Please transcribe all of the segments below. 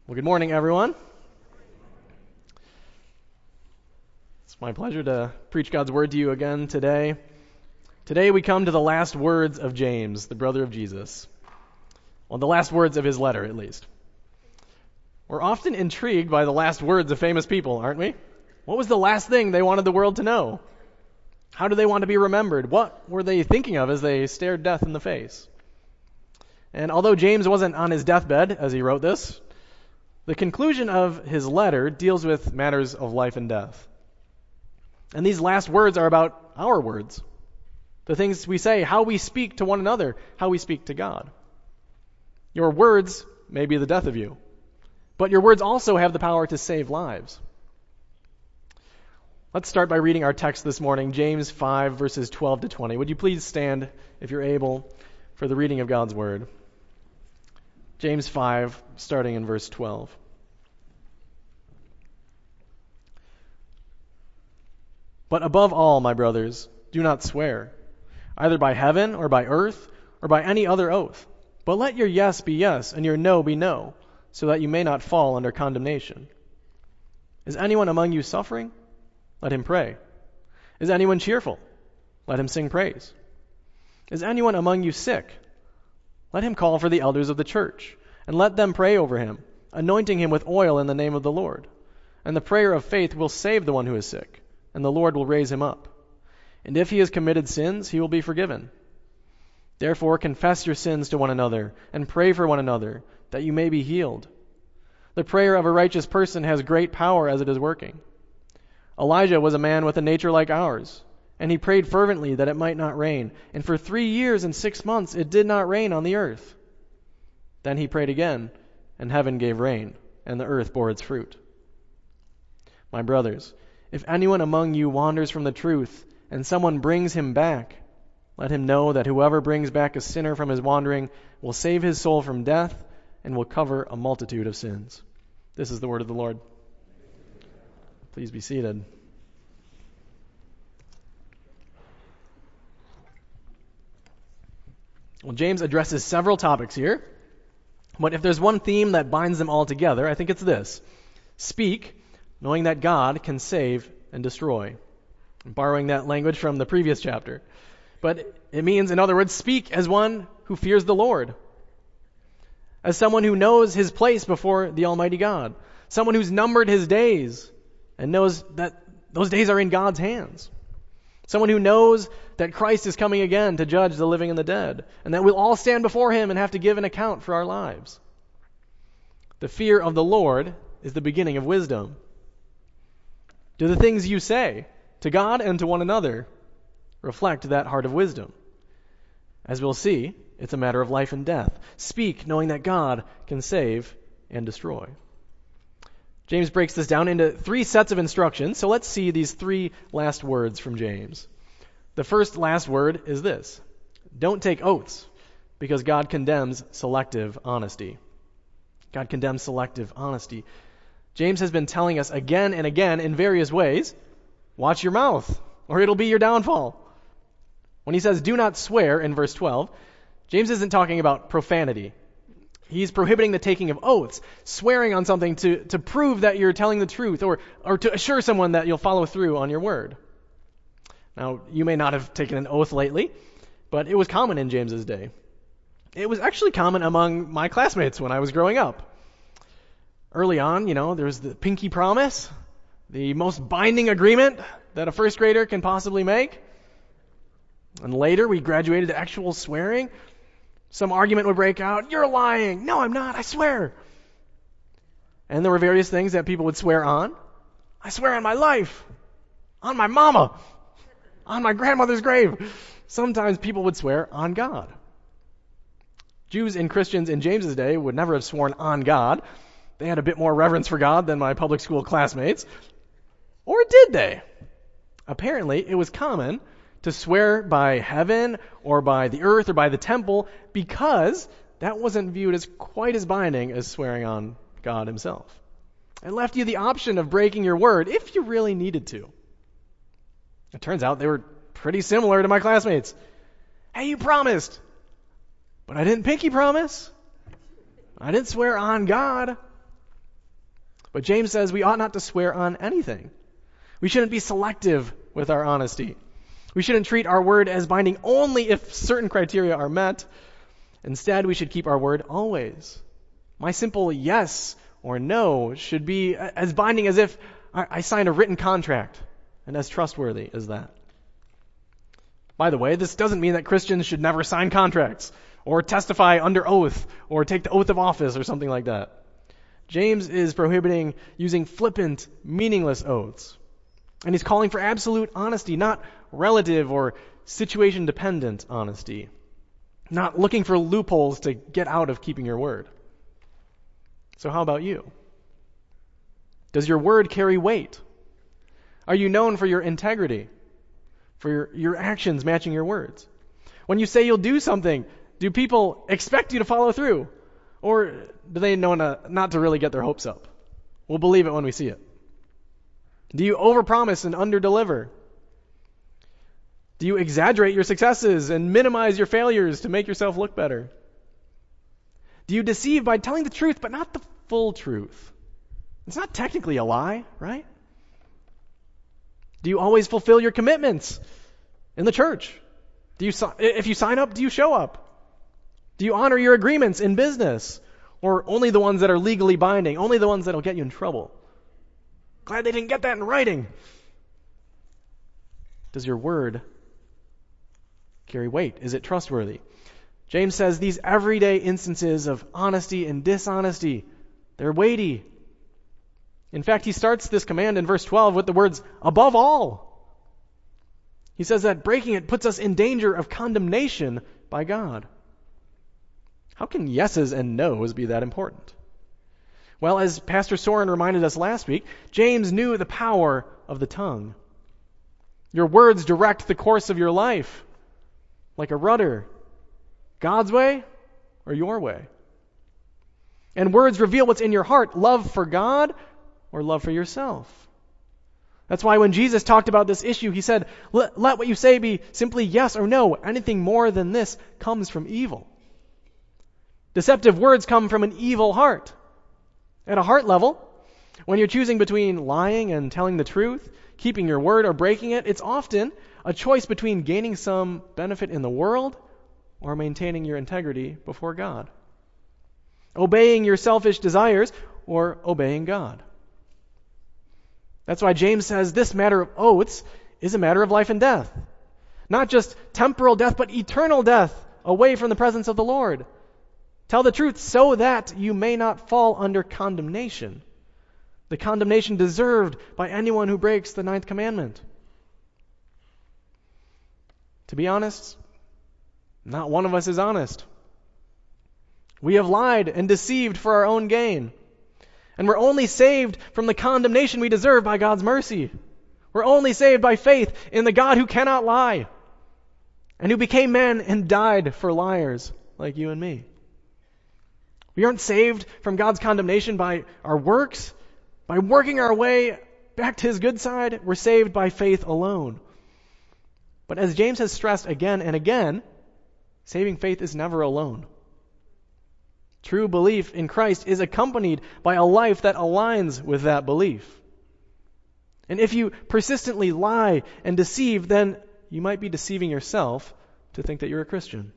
Well, good morning, everyone. It's my pleasure to preach God's word to you again today. Today we come to the last words of James, the brother of Jesus. Well, the last words of his letter, at least. We're often intrigued by the last words of famous people, aren't we? What was the last thing they wanted the world to know? How do they want to be remembered? What were they thinking of as they stared death in the face? And although James wasn't on his deathbed as he wrote this, the conclusion of his letter deals with matters of life and death. And these last words are about our words, the things we say, how we speak to one another, how we speak to God. Your words may be the death of you, but your words also have the power to save lives. Let's start by reading our text this morning, James 5, verses 12 to 20. Would you please stand, if you're able, for the reading of God's word? James 5, starting in verse 12. But above all, my brothers, do not swear, either by heaven or by earth or by any other oath. But let your yes be yes and your no be no, so that you may not fall under condemnation. Is anyone among you suffering? Let him pray. Is anyone cheerful? Let him sing praise. Is anyone among you sick? Let him call for the elders of the church, and let them pray over him, anointing him with oil in the name of the Lord. And the prayer of faith will save the one who is sick, and the Lord will raise him up. And if he has committed sins, he will be forgiven. Therefore confess your sins to one another, and pray for one another, that you may be healed. The prayer of a righteous person has great power as it is working. Elijah was a man with a nature like ours, and he prayed fervently that it might not rain. And for 3 years and 6 months it did not rain on the earth. Then he prayed again, and heaven gave rain, and the earth bore its fruit. My brothers, if anyone among you wanders from the truth, and someone brings him back, let him know that whoever brings back a sinner from his wandering will save his soul from death and will cover a multitude of sins. This is the word of the Lord. Please be seated. Well, James addresses several topics here, but if there's one theme that binds them all together, I think it's this: speak, knowing that God can save and destroy. I'm borrowing that language from the previous chapter. But it means, in other words, speak as one who fears the Lord, as someone who knows his place before the Almighty God, someone who's numbered his days and knows that those days are in God's hands, someone who knows that Christ is coming again to judge the living and the dead, and that we'll all stand before him and have to give an account for our lives. The fear of the Lord is the beginning of wisdom. Do the things you say to God and to one another reflect that heart of wisdom? As we'll see, it's a matter of life and death. Speak knowing that God can save and destroy. James breaks this down into 3 sets of instructions, so let's see these 3 last words from James. The first last word is this: don't take oaths, because God condemns selective honesty. God condemns selective honesty. James has been telling us again and again in various ways, watch your mouth, or it'll be your downfall. When he says do not swear in verse 12, James isn't talking about profanity. He's prohibiting the taking of oaths, swearing on something to prove that you're telling the truth, or to assure someone that you'll follow through on your word. Now, you may not have taken an oath lately, but it was common in James's day. It was actually common among my classmates when I was growing up. Early on, there's the pinky promise, the most binding agreement that a first grader can possibly make. And later, we graduated to actual swearing. Some argument would break out. You're lying. No, I'm not. I swear. And there were various things that people would swear on. I swear on my life, on my mama, on my grandmother's grave. Sometimes people would swear on God. Jews and Christians in James's day would never have sworn on God. They had a bit more reverence for God than my public school classmates. Or did they? Apparently, it was common to swear by heaven or by the earth or by the temple because that wasn't viewed as quite as binding as swearing on God himself. It left you the option of breaking your word if you really needed to. It turns out they were pretty similar to my classmates. Hey, you promised, but I didn't pinky promise. I didn't swear on God. But James says we ought not to swear on anything. We shouldn't be selective with our honesty. We shouldn't treat our word as binding only if certain criteria are met. Instead, we should keep our word always. My simple yes or no should be as binding as if I signed a written contract and as trustworthy as that. By the way, this doesn't mean that Christians should never sign contracts or testify under oath or take the oath of office or something like that. James is prohibiting using flippant, meaningless oaths. And he's calling for absolute honesty, not relative or situation-dependent honesty. Not looking for loopholes to get out of keeping your word. So how about you? Does your word carry weight? Are you known for your integrity? For your actions matching your words? When you say you'll do something, do people expect you to follow through? Or do they know not to really get their hopes up? We'll believe it when we see it. Do you overpromise and underdeliver? Do you exaggerate your successes and minimize your failures to make yourself look better? Do you deceive by telling the truth, but not the full truth? It's not technically a lie, right? Do you always fulfill your commitments in the church? If you sign up, do you show up? Do you honor your agreements in business? Or only the ones that are legally binding? Only the ones that will get you in trouble? Glad they didn't get that in writing. Does your word carry weight? Is it trustworthy? James says these everyday instances of honesty and dishonesty, they're weighty. In fact, he starts this command in verse 12 with the words, above all. He says that breaking it puts us in danger of condemnation by God. How can yeses and nos be that important? Well, as Pastor Soren reminded us last week, James knew the power of the tongue. Your words direct the course of your life, like a rudder. God's way or your way? And words reveal what's in your heart, love for God or love for yourself. That's why when Jesus talked about this issue, he said, let what you say be simply yes or no. Anything more than this comes from evil. Deceptive words come from an evil heart. At a heart level, when you're choosing between lying and telling the truth, keeping your word or breaking it, it's often a choice between gaining some benefit in the world or maintaining your integrity before God. Obeying your selfish desires or obeying God. That's why James says this matter of oaths is a matter of life and death. Not just temporal death, but eternal death away from the presence of the Lord. Tell the truth so that you may not fall under condemnation. The condemnation deserved by anyone who breaks the 9th commandment. To be honest, not one of us is honest. We have lied and deceived for our own gain. And we're only saved from the condemnation we deserve by God's mercy. We're only saved by faith in the God who cannot lie and who became man and died for liars like you and me. We aren't saved from God's condemnation by our works, by working our way back to his good side. We're saved by faith alone. But as James has stressed again and again, saving faith is never alone. True belief in Christ is accompanied by a life that aligns with that belief. And if you persistently lie and deceive, then you might be deceiving yourself to think that you're a Christian.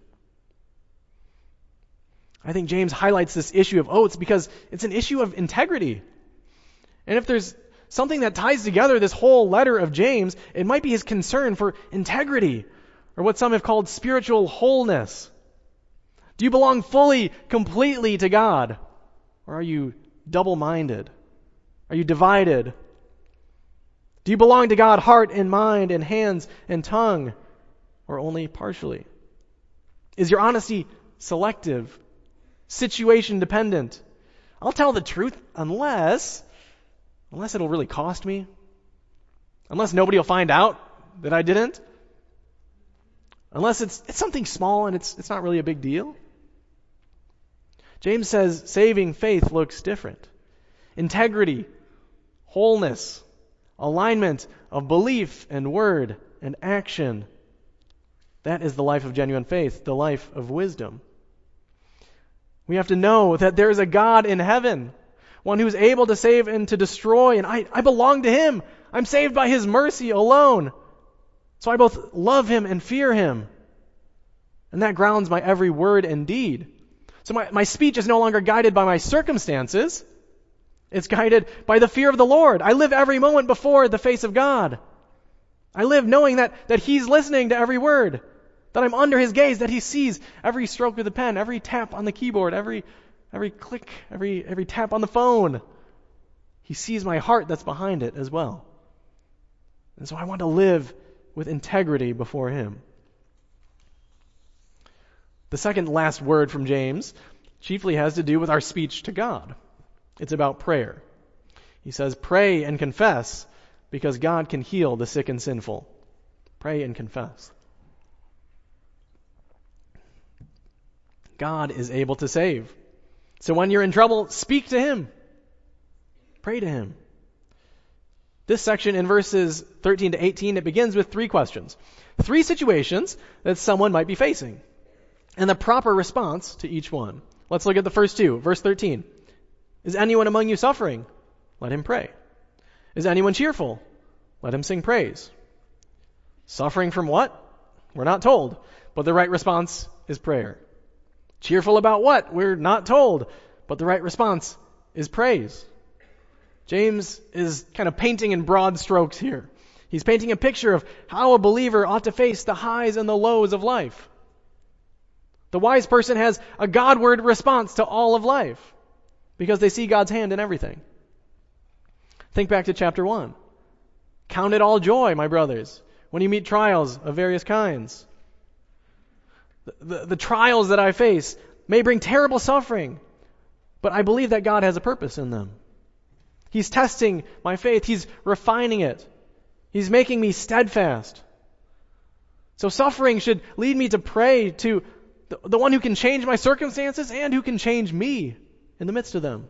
I think James highlights this issue of oaths because it's an issue of integrity. And if there's something that ties together this whole letter of James, it might be his concern for integrity, or what some have called spiritual wholeness. Do you belong fully, completely to God? Or are you double-minded? Are you divided? Do you belong to God heart and mind and hands and tongue? Or only partially? Is your honesty selective? Situation dependent? I'll tell the truth unless it'll really cost me. Unless nobody will find out that I didn't. Unless it's something small and it's not really a big deal. James says saving faith looks different. Integrity, wholeness, alignment of belief and word and action. That is the life of genuine faith, the life of wisdom. We have to know that there is a God in heaven. one who is able to save and to destroy, and I belong to him. I'm saved by his mercy alone. So I both love him and fear him. And that grounds my every word and deed. So my speech is no longer guided by my circumstances. It's guided by the fear of the Lord. I live every moment before the face of God. I live knowing that he's listening to every word, that I'm under his gaze, that he sees every stroke of the pen, every tap on the keyboard, every click, every tap on the phone. He sees my heart that's behind it as well. And so I want to live with integrity before him. The second last word from James chiefly has to do with our speech to God. It's about prayer. He says, pray and confess, because God can heal the sick and sinful. Pray and confess. God is able to save. So when you're in trouble, speak to him. Pray to him. This section in verses 13 to 18, it begins with 3 questions. 3 situations that someone might be facing, and the proper response to each one. Let's look at the first 2. Verse 13. Is anyone among you suffering? Let him pray. Is anyone cheerful? Let him sing praise. Suffering from what? We're not told, but the right response is prayer. Cheerful about what? We're not told, but the right response is praise. James is kind of painting in broad strokes here. He's painting a picture of how a believer ought to face the highs and the lows of life. The wise person has a Godward response to all of life because they see God's hand in everything. Think back to chapter 1. Count it all joy, my brothers, when you meet trials of various kinds. The trials that I face may bring terrible suffering, but I believe that God has a purpose in them. He's testing my faith. He's refining it. He's making me steadfast. So suffering should lead me to pray to the one who can change my circumstances and who can change me in the midst of them.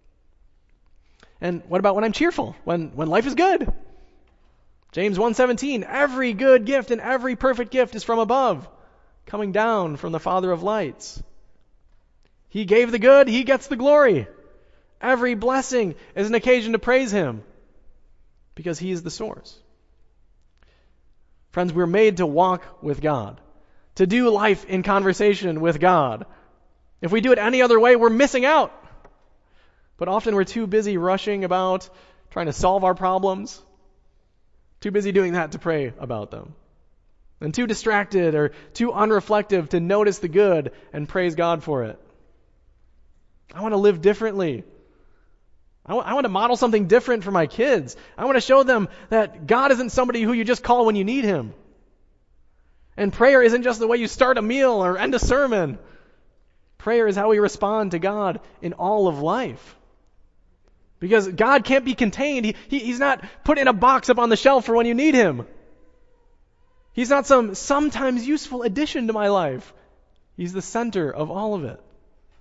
And what about when I'm cheerful? When life is good? James 1:17, every good gift and every perfect gift is from above, coming down from the Father of lights. He gave the good, he gets the glory. Every blessing is an occasion to praise him because he is the source. Friends, we're made to walk with God, to do life in conversation with God. If we do it any other way, we're missing out. But often we're too busy rushing about trying to solve our problems, too busy doing that to pray about them, and too distracted or too unreflective to notice the good and praise God for it. I want to live differently. I want to model something different for my kids. I want to show them that God isn't somebody who you just call when you need him. And prayer isn't just the way you start a meal or end a sermon. Prayer is how we respond to God in all of life. Because God can't be contained. He's not put in a box up on the shelf for when you need him. He's not some sometimes useful addition to my life. He's the center of all of it.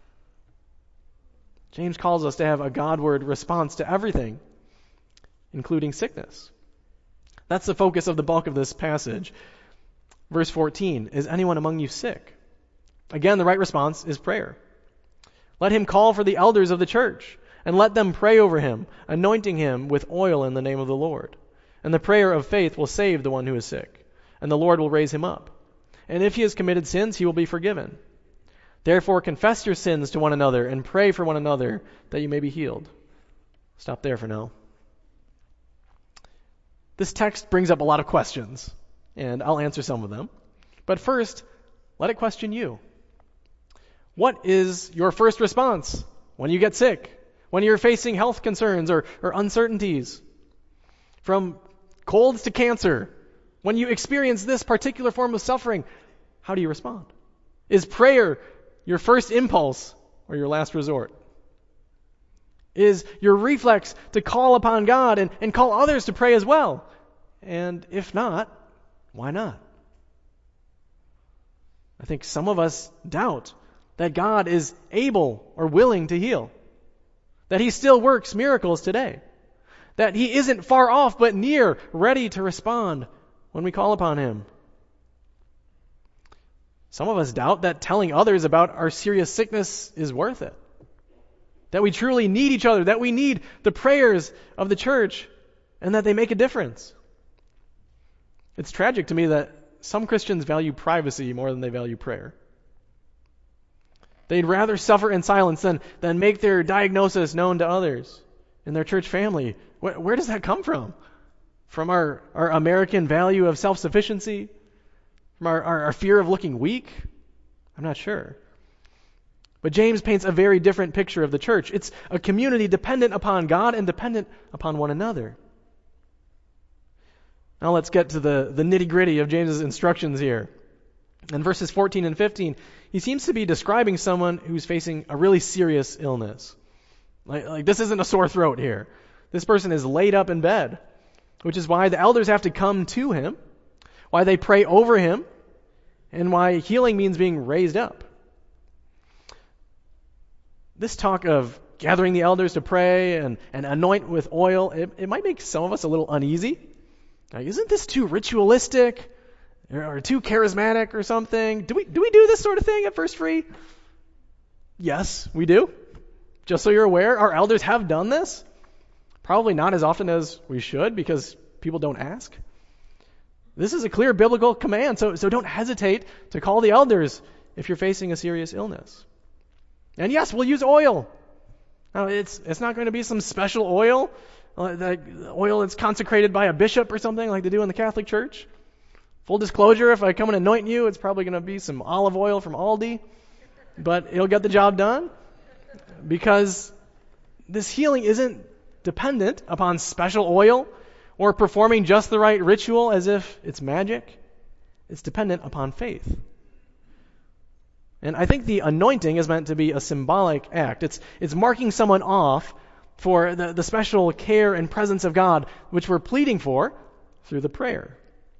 James calls us to have a Godward response to everything, including sickness. That's the focus of the bulk of this passage. Verse 14, is anyone among you sick? Again, the right response is prayer. Let him call for the elders of the church, and let them pray over him, anointing him with oil in the name of the Lord. And the prayer of faith will save the one who is sick, and the Lord will raise him up. And if he has committed sins, he will be forgiven. Therefore, confess your sins to one another and pray for one another that you may be healed. Stop there for now. This text brings up a lot of questions, and I'll answer some of them. But first, let it question you. What is your first response when you get sick? When you're facing health concerns or uncertainties? From colds to cancer, when you experience this particular form of suffering, how do you respond? Is prayer your first impulse or your last resort? Is your reflex to call upon God and call others to pray as well? And if not, why not? I think some of us doubt that God is able or willing to heal, that he still works miracles today, that he isn't far off but near, ready to respond when we call upon him. Some of us doubt that telling others about our serious sickness is worth it. that we truly need each other, that we need the prayers of the church, and that they make a difference. It's tragic to me that some Christians value privacy more than they value prayer. They'd rather suffer in silence than make their diagnosis known to others in their church family. Where does that come from? From our American value of self-sufficiency? From our fear of looking weak? I'm not sure. But James paints a very different picture of the church. It's a community dependent upon God and dependent upon one another. Now let's get to the nitty-gritty of James's instructions here. In verses 14 and 15, he seems to be describing someone who's facing a really serious illness. Like this isn't a sore throat here. This person is laid up in bed, which is why the elders have to come to him, why they pray over him, and why healing means being raised up. This talk of gathering the elders to pray and anoint with oil, it might make some of us a little uneasy. Like, isn't this too ritualistic or too charismatic or something? Do we do this sort of thing at First Free? Yes, we do. Just so you're aware, our elders have done this. Probably not as often as we should because people don't ask. This is a clear biblical command, so don't hesitate to call the elders if you're facing a serious illness. And yes, we'll use oil. Now, it's not going to be some special oil, like oil that's consecrated by a bishop or something like they do in the Catholic Church. Full disclosure, if I come and anoint you, it's probably going to be some olive oil from Aldi, but it'll get the job done because this healing isn't dependent upon special oil or performing just the right ritual as if it's magic. It's dependent upon faith. And I think the anointing is meant to be a symbolic act. It's marking someone off for the special care and presence of God, which we're pleading for through the prayer.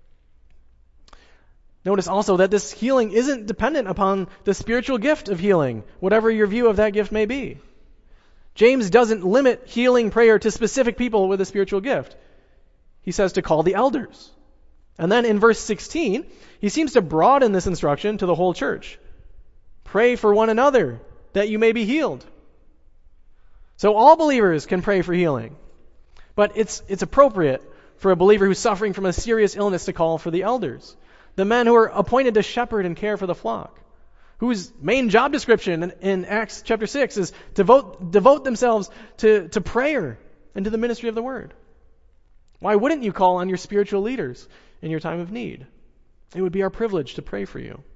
Notice also that this healing isn't dependent upon the spiritual gift of healing, whatever your view of that gift may be. James doesn't limit healing prayer to specific people with a spiritual gift. He says to call the elders. And then in verse 16, he seems to broaden this instruction to the whole church. Pray for one another that you may be healed. So all believers can pray for healing. But it's appropriate for a believer who's suffering from a serious illness to call for the elders, the men who are appointed to shepherd and care for the flock, whose main job description in Acts chapter 6 is devote themselves to prayer and to the ministry of the word. Why wouldn't you call on your spiritual leaders in your time of need? It would be our privilege to pray for you.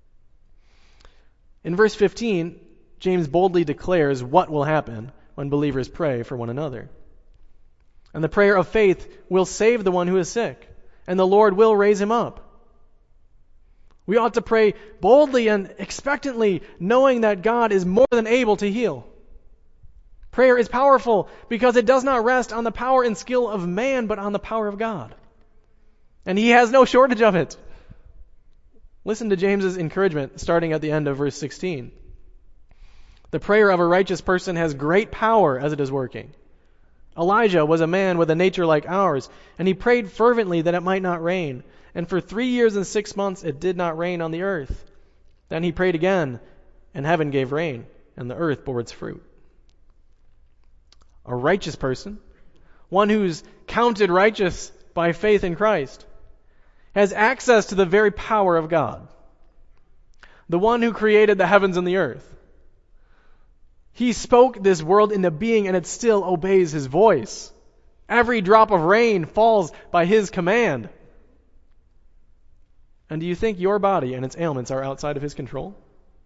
In verse 15, James boldly declares what will happen when believers pray for one another. And the prayer of faith will save the one who is sick, and the Lord will raise him up. We ought to pray boldly and expectantly, knowing that God is more than able to heal. Prayer is powerful because it does not rest on the power and skill of man, but on the power of God. And he has no shortage of it. Listen to James's encouragement starting at the end of verse 16. The prayer of a righteous person has great power as it is working. Elijah was a man with a nature like ours, and he prayed fervently that it might not rain. And for 3 years and 6 months it did not rain on the earth. Then he prayed again, and heaven gave rain, and the earth bore its fruit. A righteous person, one who's counted righteous by faith in Christ, has access to the very power of God, the one who created the heavens and the earth. He spoke this world into being, and it still obeys his voice. Every drop of rain falls by his command. And do you think your body and its ailments are outside of his control?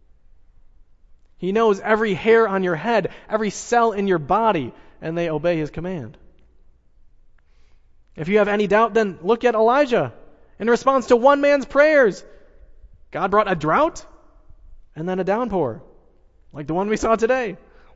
He knows every hair on your head, every cell in your body, and they obey his command. If you have any doubt, then look at Elijah. In response to one man's prayers, God brought a drought and then a downpour, like the one we saw today.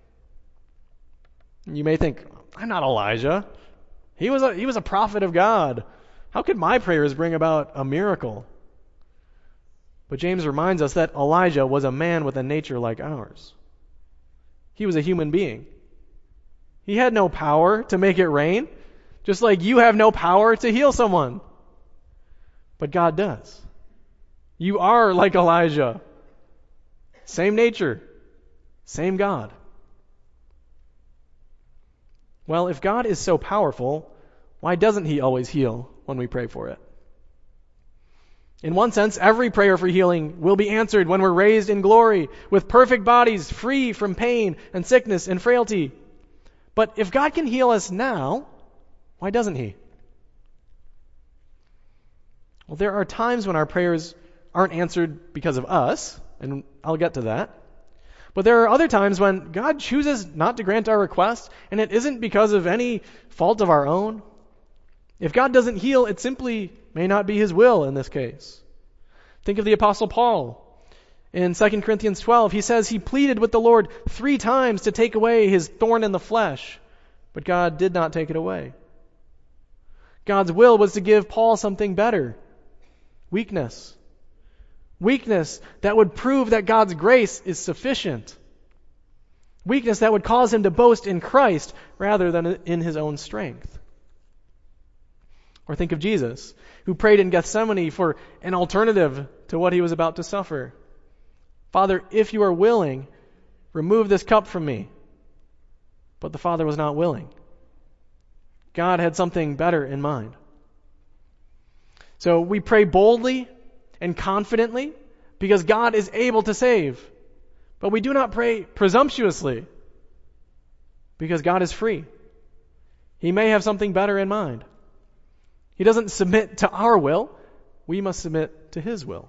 You may think, I'm not Elijah. He was a prophet of God. How could my prayers bring about a miracle? But James reminds us that Elijah was a man with a nature like ours. He was a human being. He had no power to make it rain, just like you have no power to heal someone. But God does. You are like Elijah. Same nature, same God. Well, if God is so powerful, why doesn't he always heal when we pray for it? In one sense, every prayer for healing will be answered when we're raised in glory with perfect bodies free from pain and sickness and frailty. But if God can heal us now, why doesn't he? Well, there are times when our prayers aren't answered because of us, and I'll get to that. But there are other times when God chooses not to grant our request, and it isn't because of any fault of our own. If God doesn't heal, it simply may not be his will in this case. Think of the Apostle Paul. In 2 Corinthians 12, he says he pleaded with the Lord 3 times to take away his thorn in the flesh, but God did not take it away. God's will was to give Paul something better. Weakness. Weakness that would prove that God's grace is sufficient. Weakness that would cause him to boast in Christ rather than in his own strength. Or think of Jesus, who prayed in Gethsemane for an alternative to what he was about to suffer. Father, if you are willing, remove this cup from me. But the Father was not willing. God had something better in mind. So we pray boldly and confidently because God is able to save. But we do not pray presumptuously because God is free. He may have something better in mind. He doesn't submit to our will. We must submit to his will.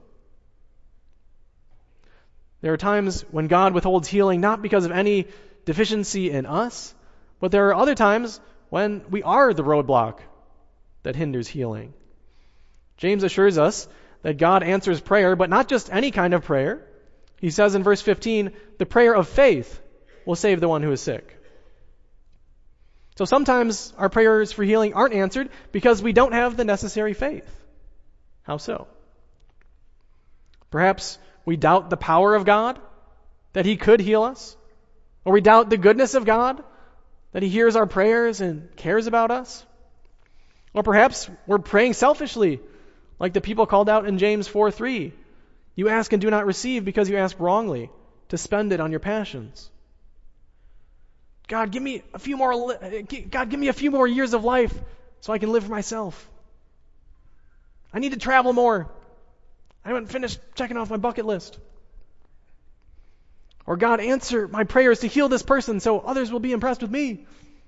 There are times when God withholds healing not because of any deficiency in us, but there are other times when we are the roadblock that hinders healing. James assures us that God answers prayer, but not just any kind of prayer. He says in verse 15, the prayer of faith will save the one who is sick. So sometimes our prayers for healing aren't answered because we don't have the necessary faith. How so? Perhaps we doubt the power of God, that he could heal us. Or we doubt the goodness of God, that he hears our prayers and cares about us. Or perhaps we're praying selfishly, like the people called out in James 4:3. You ask and do not receive because you ask wrongly, to spend it on your passions. God, give me a few more years of life so I can live for myself. I need to travel more. I haven't finished checking off my bucket list. Or God, answer my prayers to heal this person so others will be impressed with me.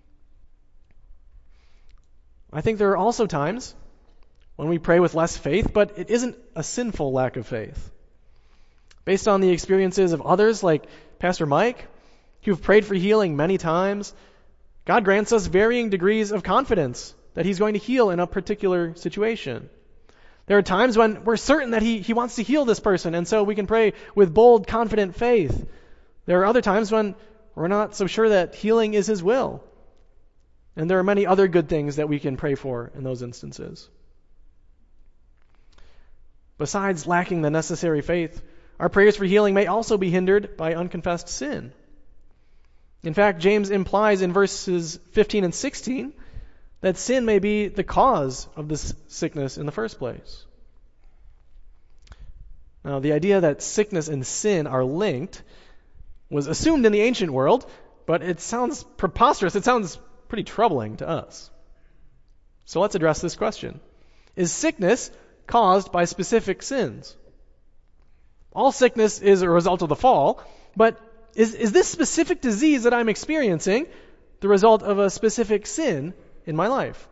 I think there are also times when we pray with less faith, but it isn't a sinful lack of faith. Based on the experiences of others like Pastor Mike, who've prayed for healing many times, God grants us varying degrees of confidence that he's going to heal in a particular situation. There are times when we're certain that he wants to heal this person, and so we can pray with bold, confident faith. There are other times when we're not so sure that healing is his will. And there are many other good things that we can pray for in those instances. Besides lacking the necessary faith, our prayers for healing may also be hindered by unconfessed sin. In fact, James implies in verses 15 and 16 that sin may be the cause of this sickness in the first place. Now, the idea that sickness and sin are linked was assumed in the ancient world, but it sounds preposterous. It sounds pretty troubling to us. So let's address this question. Is sickness caused by specific sins? All sickness is a result of the fall, but is this specific disease that I'm experiencing the result of a specific sin in my life?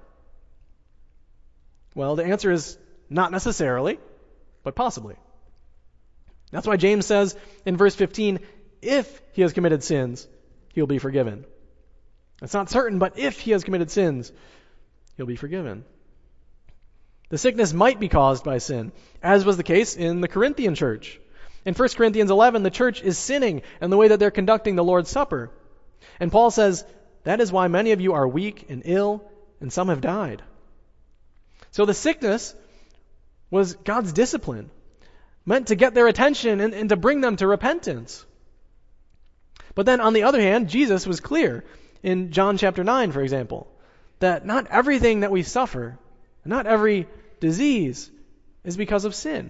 Well, the answer is not necessarily, but possibly. That's why James says in verse 15, if he has committed sins, he'll be forgiven. It's not certain, but if he has committed sins, he'll be forgiven. The sickness might be caused by sin, as was the case in the Corinthian church. In 1 Corinthians 11, the church is sinning in the way that they're conducting the Lord's Supper. And Paul says, that is why many of you are weak and ill, and some have died. So the sickness was God's discipline, meant to get their attention and to bring them to repentance. But then on the other hand, Jesus was clear in John chapter 9, for example, that not everything that we suffer, not every disease is because of sin.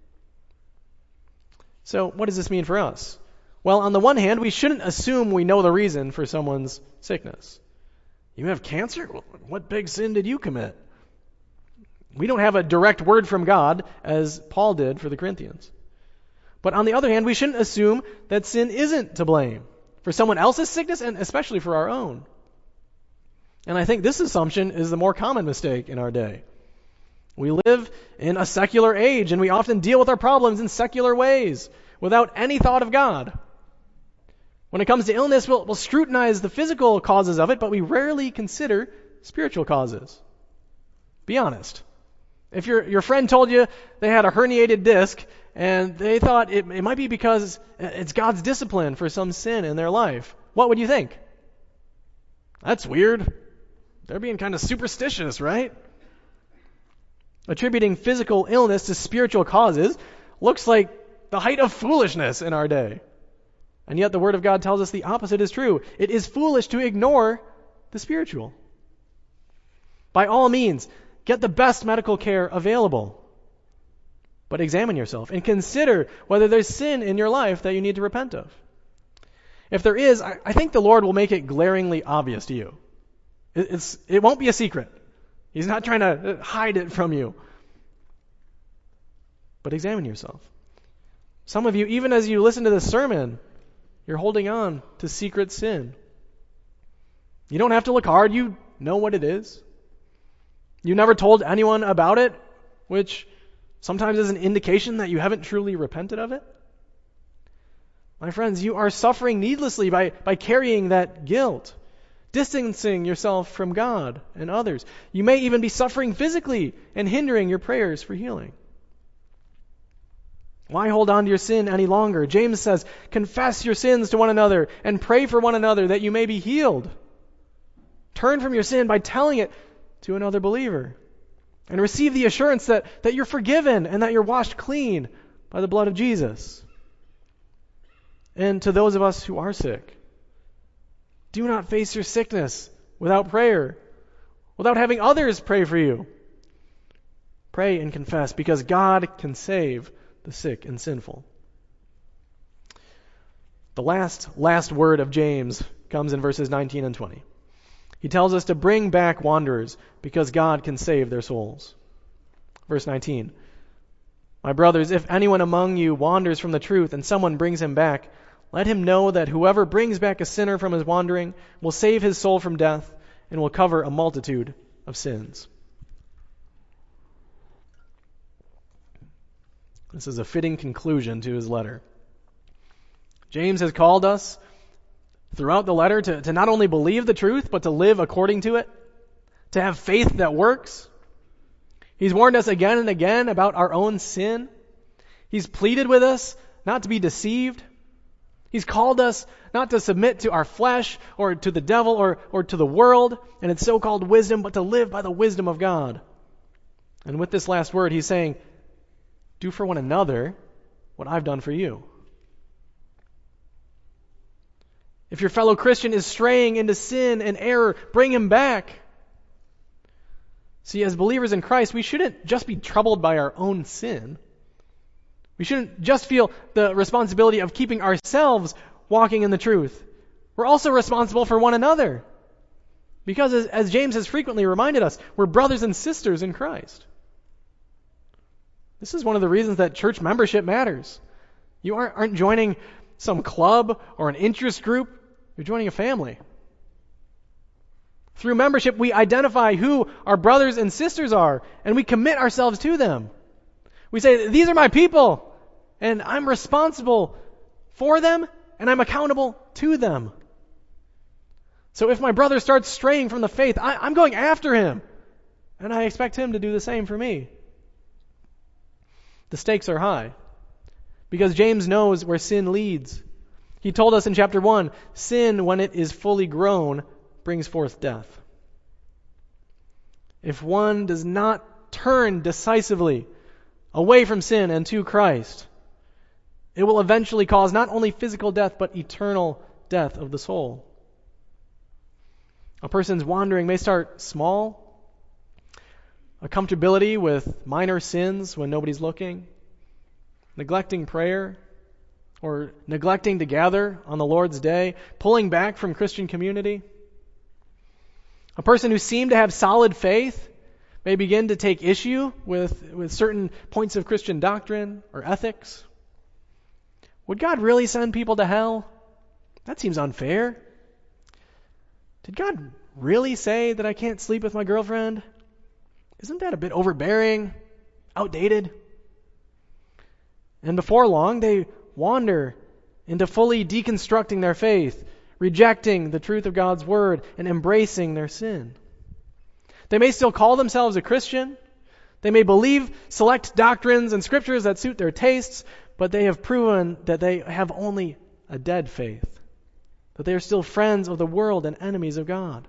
So what does this mean for us? Well, on the one hand, we shouldn't assume we know the reason for someone's sickness. You have cancer? What big sin did you commit? We don't have a direct word from God as Paul did for the Corinthians. But on the other hand, we shouldn't assume that sin isn't to blame for someone else's sickness and especially for our own. And I think this assumption is the more common mistake in our day. We live in a secular age and we often deal with our problems in secular ways without any thought of God. When it comes to illness, we'll scrutinize the physical causes of it, but we rarely consider spiritual causes. Be honest. If your friend told you they had a herniated disc and they thought it might be because it's God's discipline for some sin in their life, what would you think? That's weird. They're being kind of superstitious, right? Attributing physical illness to spiritual causes looks like the height of foolishness in our day. And yet the Word of God tells us the opposite is true. It is foolish to ignore the spiritual. By all means, get the best medical care available. But examine yourself and consider whether there's sin in your life that you need to repent of. If there is, I think the Lord will make it glaringly obvious to you. It won't be a secret. He's not trying to hide it from you. But examine yourself. Some of you, even as you listen to this sermon, you're holding on to secret sin. You don't have to look hard. You know what it is. You never told anyone about it, which sometimes is an indication that you haven't truly repented of it. My friends, you are suffering needlessly by carrying that guilt, distancing yourself from God and others. You may even be suffering physically and hindering your prayers for healing. Why hold on to your sin any longer? James says, confess your sins to one another and pray for one another that you may be healed. Turn from your sin by telling it to another believer and receive the assurance that you're forgiven and that you're washed clean by the blood of Jesus. And to those of us who are sick, do not face your sickness without prayer, without having others pray for you. Pray and confess because God can save the sick and sinful. The last word of James comes in verses 19 and 20. He tells us to bring back wanderers because God can save their souls. Verse 19. My brothers, if anyone among you wanders from the truth and someone brings him back, let him know that whoever brings back a sinner from his wandering will save his soul from death and will cover a multitude of sins. This is a fitting conclusion to his letter. James has called us throughout the letter to not only believe the truth, but to live according to it, to have faith that works. He's warned us again and again about our own sin. He's pleaded with us not to be deceived. He's called us not to submit to our flesh or to the devil or to the world and its so-called wisdom, but to live by the wisdom of God. And with this last word, he's saying, do for one another what I've done for you. If your fellow Christian is straying into sin and error, bring him back. See, as believers in Christ, we shouldn't just be troubled by our own sin. We shouldn't just feel the responsibility of keeping ourselves walking in the truth. We're also responsible for one another. Because as James has frequently reminded us, we're brothers and sisters in Christ. This is one of the reasons that church membership matters. You aren't joining some club or an interest group. You're joining a family. Through membership, we identify who our brothers and sisters are, and we commit ourselves to them. We say, these are my people, and I'm responsible for them, and I'm accountable to them. So if my brother starts straying from the faith, I'm going after him, and I expect him to do the same for me. The stakes are high, because James knows where sin leads. He told us in chapter 1, sin, when it is fully grown, brings forth death. If one does not turn decisively away from sin and to Christ, it will eventually cause not only physical death, but eternal death of the soul. A person's wandering may start small, a comfortability with minor sins when nobody's looking, neglecting prayer, or neglecting to gather on the Lord's day, pulling back from Christian community. A person who seemed to have solid faith may begin to take issue with certain points of Christian doctrine or ethics. Would God really send people to hell? That seems unfair. Did God really say that I can't sleep with my girlfriend? Isn't that a bit overbearing, outdated? And before long, they wander into fully deconstructing their faith, rejecting the truth of God's word, and embracing their sin. They may still call themselves a Christian. They may believe select doctrines and scriptures that suit their tastes, but they have proven that they have only a dead faith, that they are still friends of the world and enemies of God.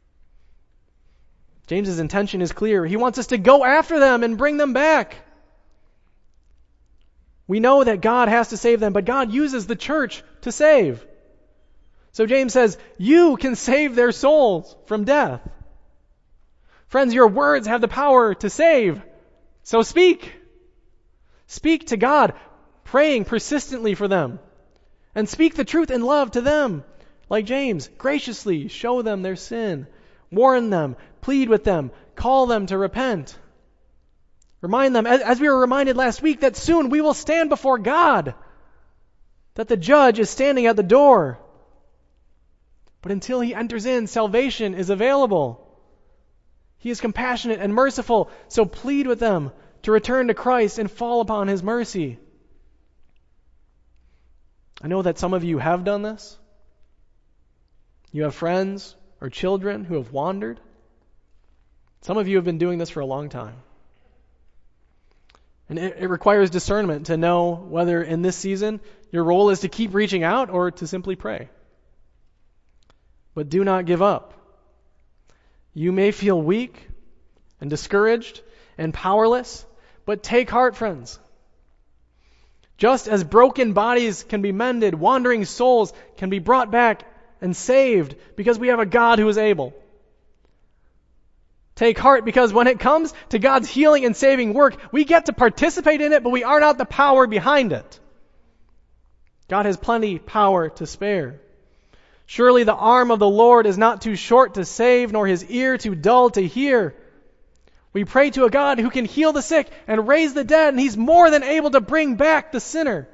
James's intention is clear. He wants us to go after them and bring them back. We know that God has to save them, but God uses the church to save. So James says, you can save their souls from death. Friends, your words have the power to save. So speak. Speak to God, praying persistently for them. And speak the truth in love to them. Like James, graciously show them their sin. Warn them, plead with them, call them to repent. Remind them, as we were reminded last week, that soon we will stand before God. That the judge is standing at the door. But until he enters in, salvation is available. He is compassionate and merciful, so plead with them to return to Christ and fall upon his mercy. I know that some of you have done this. You have friends or children who have wandered. Some of you have been doing this for a long time. And it requires discernment to know whether in this season your role is to keep reaching out or to simply pray. But do not give up. You may feel weak and discouraged and powerless, but take heart, friends. Just as broken bodies can be mended, wandering souls can be brought back and saved because we have a God who is able. Take heart because when it comes to God's healing and saving work, we get to participate in it, but we are not the power behind it. God has plenty power to spare. Surely the arm of the Lord is not too short to save, nor his ear too dull to hear. We pray to a God who can heal the sick and raise the dead, and he's more than able to bring back the sinner.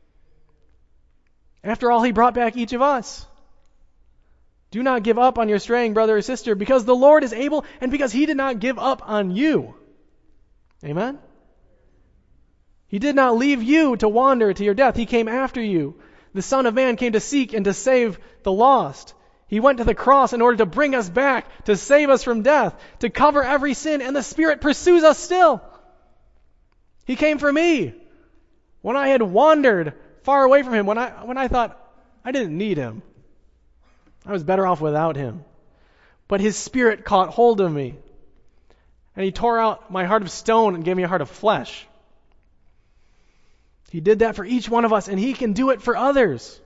After all, he brought back each of us. Do not give up on your straying brother or sister, because the Lord is able and because he did not give up on you. Amen? He did not leave you to wander to your death. He came after you. The Son of Man came to seek and to save the lost. He went to the cross in order to bring us back, to save us from death, to cover every sin, and the Spirit pursues us still. He came for me when I had wandered far away from him, when I thought I didn't need him. I was better off without him. But his Spirit caught hold of me, and he tore out my heart of stone and gave me a heart of flesh. He did that for each one of us, and he can do it for others.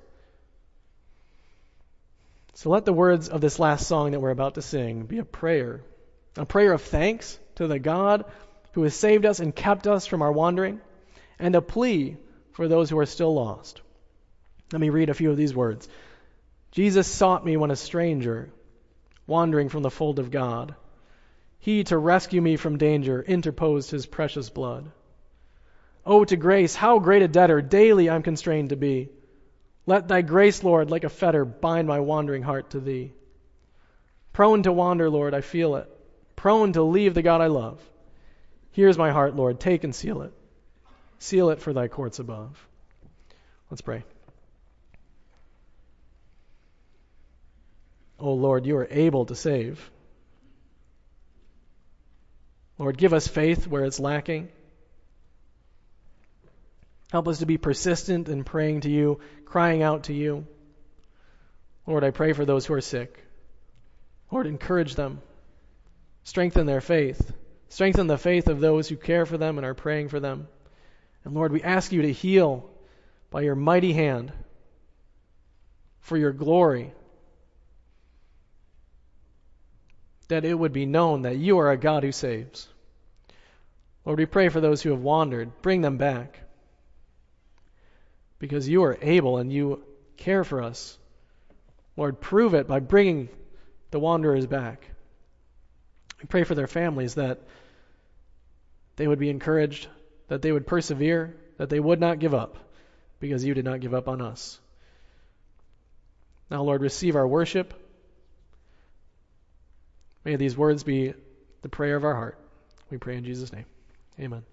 So let the words of this last song that we're about to sing be a prayer of thanks to the God who has saved us and kept us from our wandering, and a plea for those who are still lost. Let me read a few of these words. Jesus sought me when a stranger, wandering from the fold of God. He, to rescue me from danger, interposed his precious blood. Oh, to grace, how great a debtor daily I'm constrained to be. Let thy grace, Lord, like a fetter, bind my wandering heart to thee. Prone to wander, Lord, I feel it. Prone to leave the God I love. Here's my heart, Lord, take and seal it. Seal it for thy courts above. Let's pray. Oh Lord, you are able to save. Lord, give us faith where it's lacking. Help us to be persistent in praying to you, crying out to you. Lord, I pray for those who are sick. Lord, encourage them. Strengthen their faith. Strengthen the faith of those who care for them and are praying for them. And Lord, we ask you to heal by your mighty hand for your glory, that it would be known that you are a God who saves. Lord, we pray for those who have wandered. Bring them back, because you are able and you care for us. Lord, prove it by bringing the wanderers back. We pray for their families that they would be encouraged, that they would persevere, that they would not give up, because you did not give up on us. Now, Lord, receive our worship. May these words be the prayer of our heart. We pray in Jesus' name. Amen.